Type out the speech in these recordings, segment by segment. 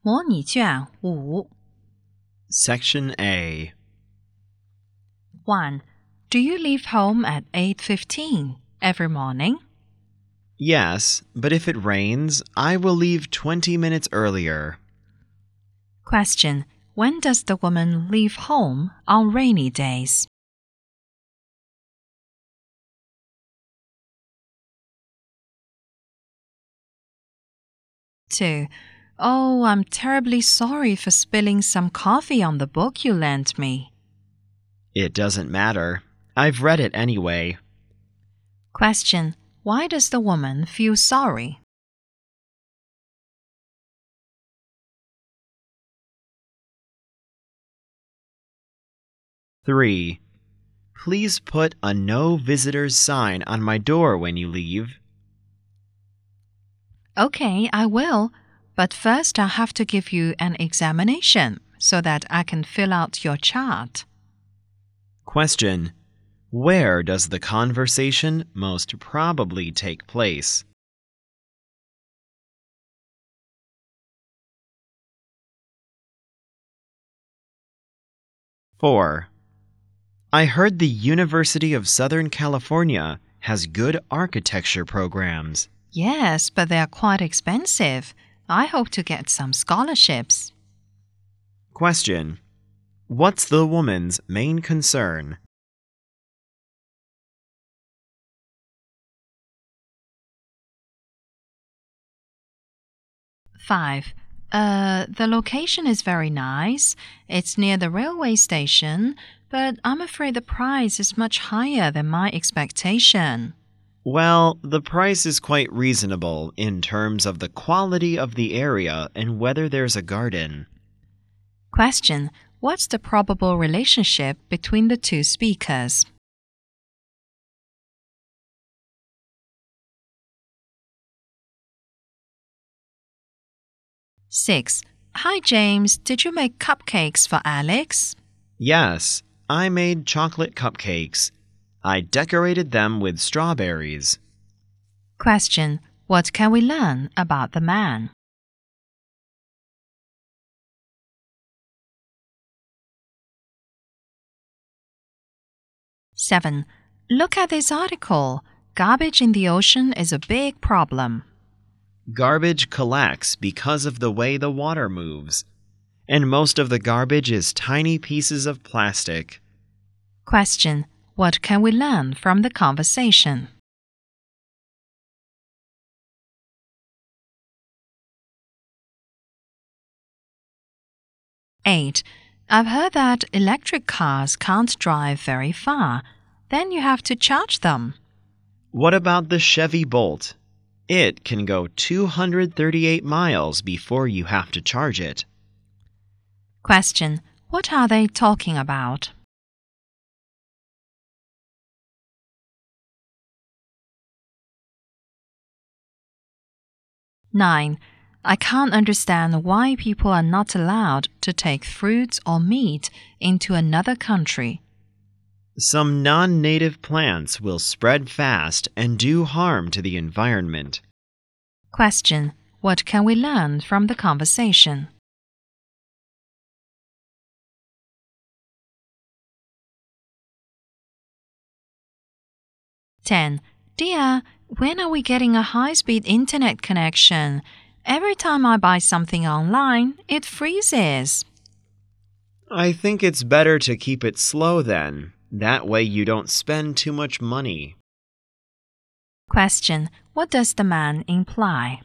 模拟卷5 Section A. 1. Do you leave home at 8:15 every morning? Yes, but if it rains, I will leave 20 minutes earlier. Question. When does the woman leave home on rainy days? Two. Oh, I'm terribly sorry for spilling some coffee on the book you lent me. It doesn't matter. I've read it anyway. Question. Why does the woman feel sorry? Three. Please put a no visitors sign on my door when you leave. Okay, I will. But first I'll have to give you an examination so that I can fill out your chart. Question. Where does the conversation most probably take place? Four. I heard the University of Southern California has good architecture programs. Yes, but they are quite expensive. I hope to get some scholarships. Question. What's the woman's main concern? Five. The location is very nice. It's near the railway station, but I'm afraid the price is much higher than my expectation. Well, the price is quite reasonable in terms of the quality of the area and whether there's a garden. Question. What's the probable relationship between the two speakers? Six. Hi, James. Did you make cupcakes for Alex? Yes, I made chocolate cupcakes. I decorated them with strawberries. Question. What can we learn about the man? Seven. Look at this article. Garbage in the ocean is a big problem. Garbage collects because of the way the water moves, and most of the garbage is tiny pieces of plastic. Question. What can we learn from the conversation? Eight. I've heard that electric cars can't drive very far. Then you have to charge them. What about the Chevy Bolt? It can go 238 miles before you have to charge it. Question. What are they talking about? Nine. I can't understand why people are not allowed to take fruits or meat into another country. Some non-native plants will spread fast and do harm to the environment. Question. What can we learn from the conversation? Ten. Dear, when are we getting a high-speed internet connection? Every time I buy something online, it freezes. I think it's better to keep it slow then. That way you don't spend too much money. Question. What does the man imply?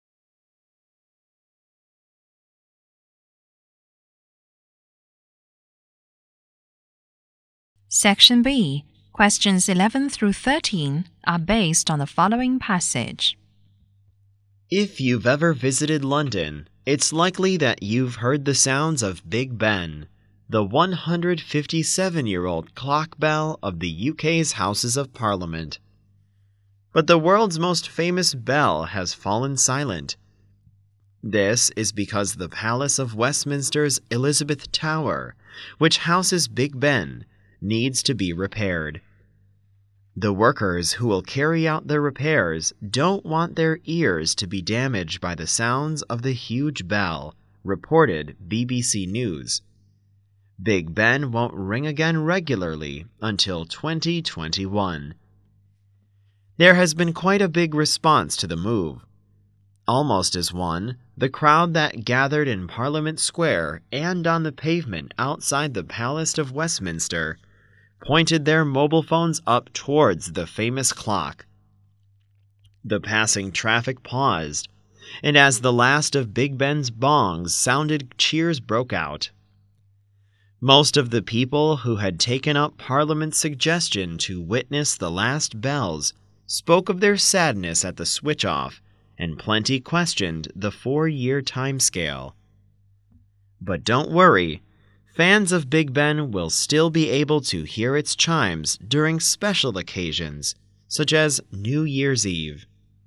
Section B. Questions 11 through 13 are based on the following passage. If you've ever visited London, it's likely that you've heard the sounds of Big Ben, the 157-year-old clock bell of the UK's Houses of Parliament. But the world's most famous bell has fallen silent. This is because the Palace of Westminster's Elizabeth Tower, which houses Big Ben, needs to be repaired. The workers who will carry out the repairs don't want their ears to be damaged by the sounds of the huge bell, reported BBC News. Big Ben won't ring again regularly until 2021. There has been quite a big response to the move. Almost as one, the crowd that gathered in Parliament Square and on the pavement outside the Palace of Westminster pointed their mobile phones up towards the famous clock. The passing traffic paused, and as the last of Big Ben's bongs sounded, cheers broke out. Most of the people who had taken up Parliament's suggestion to witness the last bells spoke of their sadness at the switch-off, and plenty questioned the 4-year timescale. But don't worry, fans of Big Ben will still be able to hear its chimes during special occasions, such as New Year's Eve.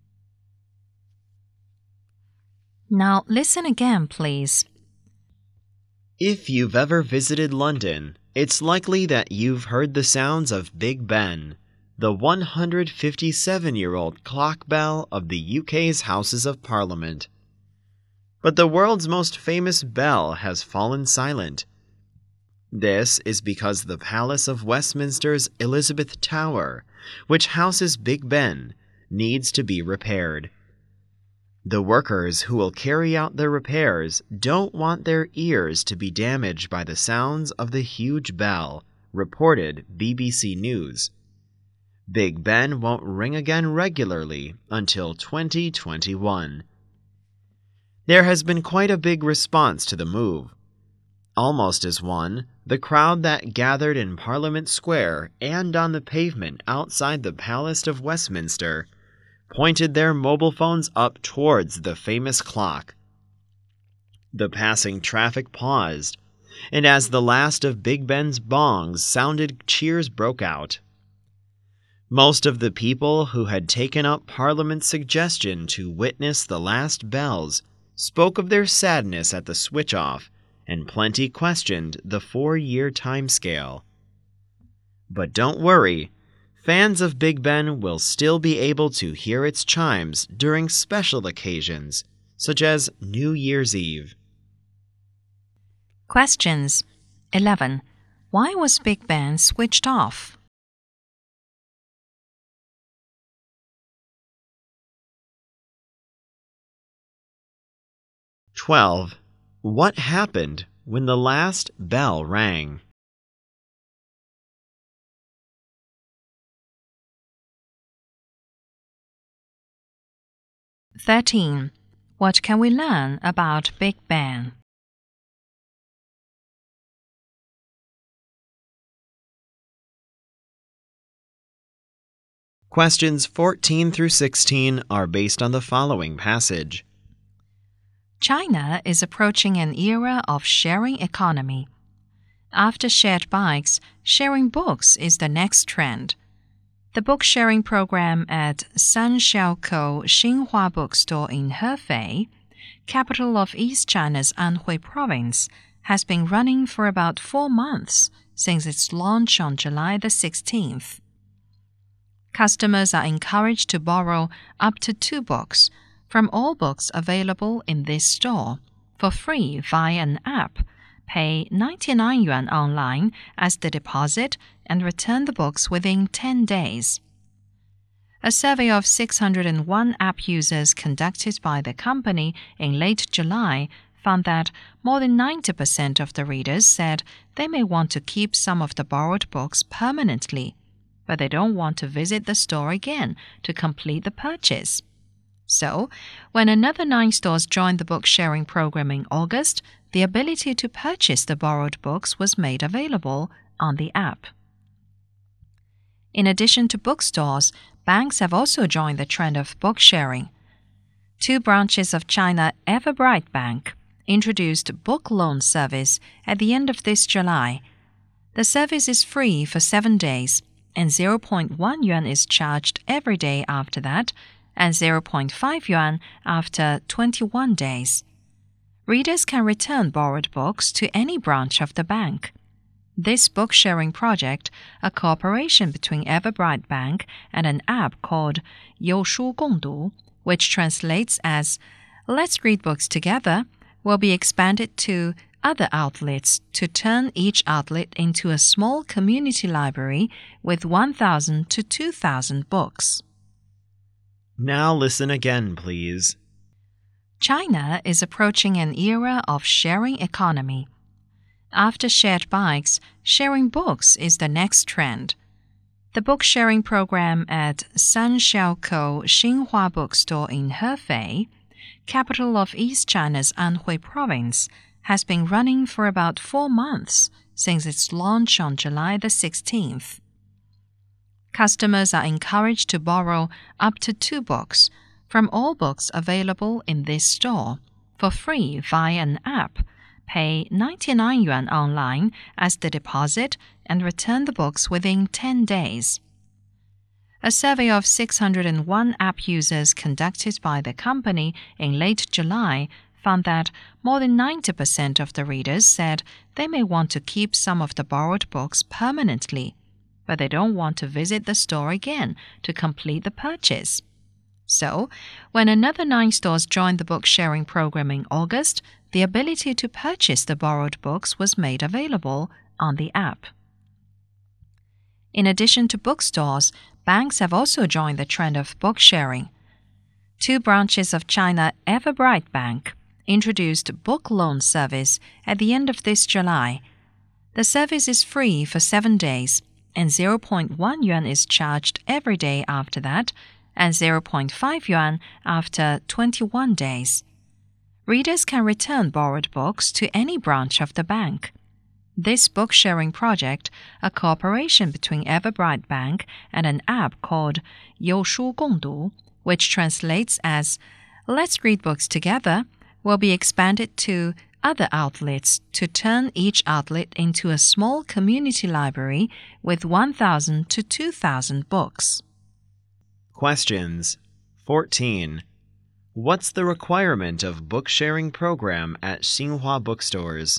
Now listen again, please. If you've ever visited London, it's likely that you've heard the sounds of Big Ben, the 157-year-old clock bell of the UK's Houses of Parliament. But the world's most famous bell has fallen silent. This is because the Palace of Westminster's Elizabeth Tower, which houses Big Ben, needs to be repaired. The workers who will carry out the repairs don't want their ears to be damaged by the sounds of the huge bell, reported BBC News. Big Ben won't ring again regularly until 2021. There has been quite a big response to the move. Almost as one, the crowd that gathered in Parliament Square and on the pavement outside the Palace of Westminster pointed their mobile phones up towards the famous clock. The passing traffic paused, and as the last of Big Ben's bongs sounded, cheers broke out. Most of the people who had taken up Parliament's suggestion to witness the last bells spoke of their sadness at the switch-off, and plenty questioned the 4-year timescale. But don't worry, fans of Big Ben will still be able to hear its chimes during special occasions, such as New Year's Eve. Questions. 11. Why was Big Ben switched off? 12. What happened when the last bell rang? 13. What can we learn about Big Ben? 'Questions 14 through 16 are based on the following passage. China is approaching an era of sharing economy. After shared bikes, sharing books is the next trend. The book sharing program at San Xiaokou Xinhua Bookstore in Hefei, capital of East China's Anhui province, has been running for about 4 months since its launch on July the 16th. Customers are encouraged to borrow up to 2 books from all books available in this store for free via an app, pay 99 yuan online as the deposit, and return the books within 10 days. A survey of 601 app users conducted by the company in late July found that more than 90% of the readers said they may want to keep some of the borrowed books permanently, but they don't want to visit the store again to complete the purchase. So, when another 9 stores joined the book-sharing program in August, the ability to purchase the borrowed books was made available on the app. In addition to bookstores, banks have also joined the trend of book-sharing. 2 branches of China Everbright Bank introduced book loan service at the end of this July. The service is free for 7 days, and 0.1 yuan is charged every day after that, and 0.5 yuan after 21 days. Readers can return borrowed books to any branch of the bank. This book-sharing project, a cooperation between Everbright Bank and an app called Youshu Gongdu, which translates as "Let's read books together," will be expanded to other outlets to turn each outlet into a small community library with 1,000 to 2,000 books. Now listen again, please. China is approaching an era of sharing economy. After shared bikes, sharing books is the next trend. The book sharing program at Sanxiaokou Xinhua Bookstore in Hefei, capital of East China's Anhui Province, has been running for about 4 months since its launch on July the 16th. Customers are encouraged to borrow up to 2 books from all books available in this store for free via an app. Pay 99 yuan online as the deposit and return the books within 10 days. A survey of 601 app users conducted by the company in late July found that more than 90% of the readers said they may want to keep some of the borrowed books permanently, but they don't want to visit the store again to complete the purchase. So, when another 9 stores joined the book sharing program in August, the ability to purchase the borrowed books was made available on the app. In addition to bookstores, banks have also joined the trend of book sharing. 2 branches of China Everbright Bank introduced book loan service at the end of this July. The service is free for 7 days, and 0.1 yuan is charged every day after that, and 0.5 yuan after 21 days. Readers can return borrowed books to any branch of the bank. This book-sharing project, a cooperation between Everbright Bank and an app called Youshu Gongdu, which translates as "Let's read books together," will be expanded to other outlets to turn each outlet into a small community library with 1,000 to 2,000 books. Questions. 14. What's the requirement of book sharing program at Xinhua bookstores?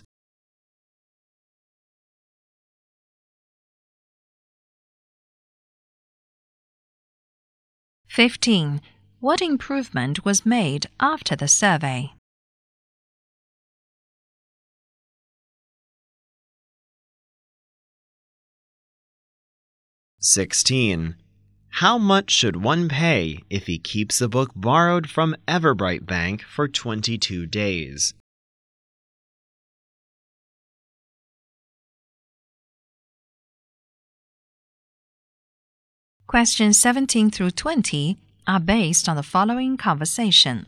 15. What improvement was made after the survey? 16. How much should one pay if he keeps a book borrowed from Everbright Bank for 22 days? Questions 17 through 20 are based on the following conversation.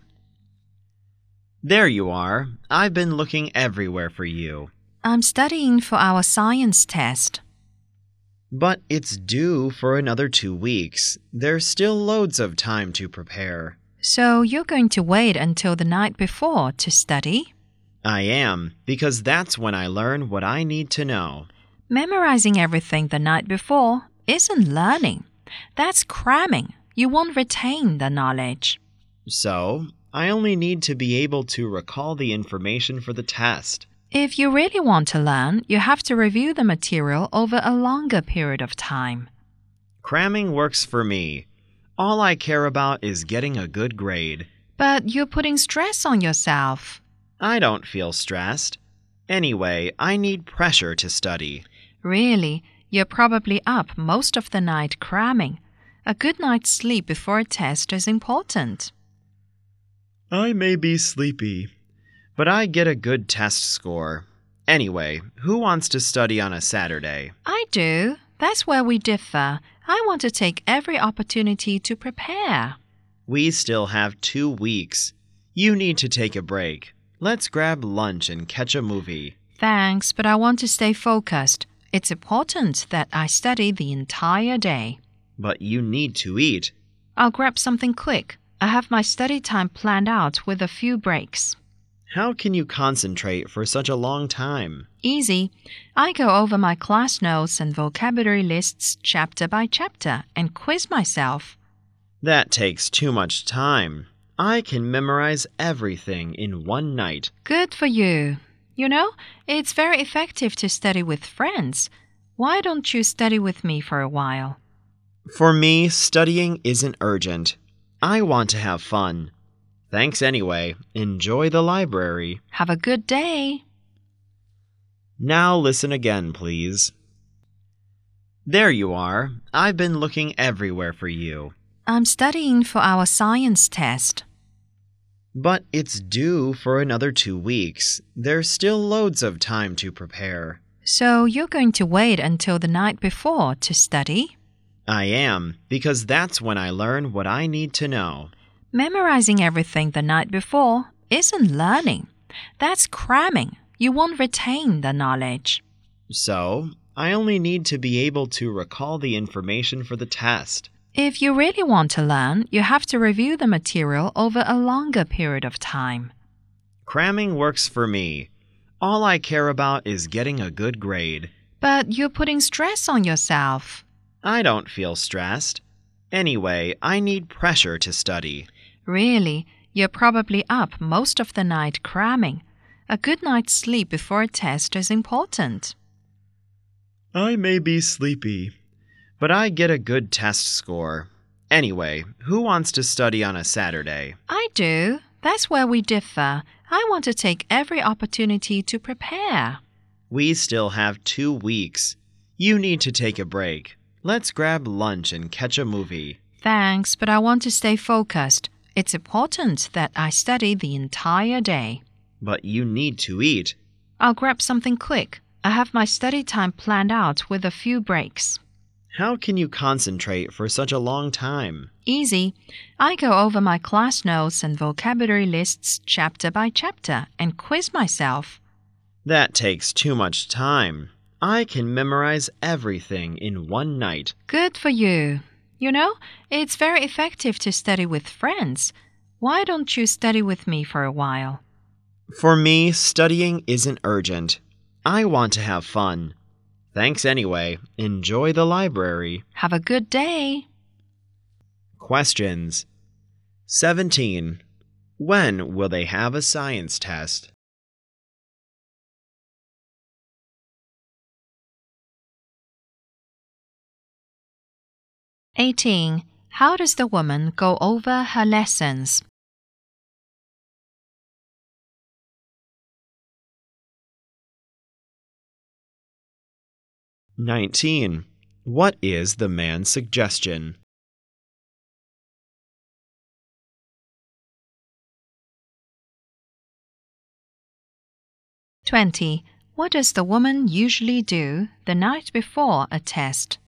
There you are. I've been looking everywhere for you. I'm studying for our science test. But it's due for another 2 weeks. There's still loads of time to prepare. So you're going to wait until the night before to study? I am, because that's when I learn what I need to know. Memorizing everything the night before isn't learning. That's cramming. You won't retain the knowledge. So, I only need to be able to recall the information for the test. If you really want to learn, you have to review the material over a longer period of time. Cramming works for me. All I care about is getting a good grade. But you're putting stress on yourself. I don't feel stressed. Anyway, I need pressure to study. Really, you're probably up most of the night cramming. A good night's sleep before a test is important. I may be sleepy, but I get a good test score. Anyway, who wants to study on a Saturday? I do. That's where we differ. I want to take every opportunity to prepare. We still have 2 weeks. You need to take a break. Let's grab lunch and catch a movie. Thanks, but I want to stay focused. It's important that I study the entire day. But you need to eat. I'll grab something quick. I have my study time planned out with a few breaks. How can you concentrate for such a long time? Easy. I go over my class notes and vocabulary lists chapter by chapter and quiz myself. That takes too much time. I can memorize everything in one night. Good for you. You know, it's very effective to study with friends. Why don't you study with me for a while? For me, studying isn't urgent. I want to have fun. Thanks anyway. Enjoy the library. Have a good day. Now listen again, please. There you are. I've been looking everywhere for you. I'm studying for our science test. But it's due for another 2 weeks. There's still loads of time to prepare. So you're going to wait until the night before to study? I am, because that's when I learn what I need to know. Memorizing everything the night before isn't learning. That's cramming. You won't retain the knowledge. So, I only need to be able to recall the information for the test. If you really want to learn, you have to review the material over a longer period of time. Cramming works for me. All I care about is getting a good grade. But you're putting stress on yourself. I don't feel stressed. Anyway, I need pressure to study. Really, you're probably up most of the night cramming. A good night's sleep before a test is important. I may be sleepy, but I get a good test score. Anyway, who wants to study on a Saturday? I do. That's where we differ. I want to take every opportunity to prepare. We still have 2 weeks. You need to take a break. Let's grab lunch and catch a movie. Thanks, but I want to stay focused. It's important that I study the entire day. But you need to eat. I'll grab something quick. I have my study time planned out with a few breaks. How can you concentrate for such a long time? Easy. I go over my class notes and vocabulary lists chapter by chapter and quiz myself. That takes too much time. I can memorize everything in one night. Good for you. You know, it's very effective to study with friends. Why don't you study with me for a while? For me, studying isn't urgent. I want to have fun. Thanks anyway. Enjoy the library. Have a good day. Questions. 17. When will they have a science test? 18. How does the woman go over her lessons? 19. What is the man's suggestion? 20. What does the woman usually do the night before a test?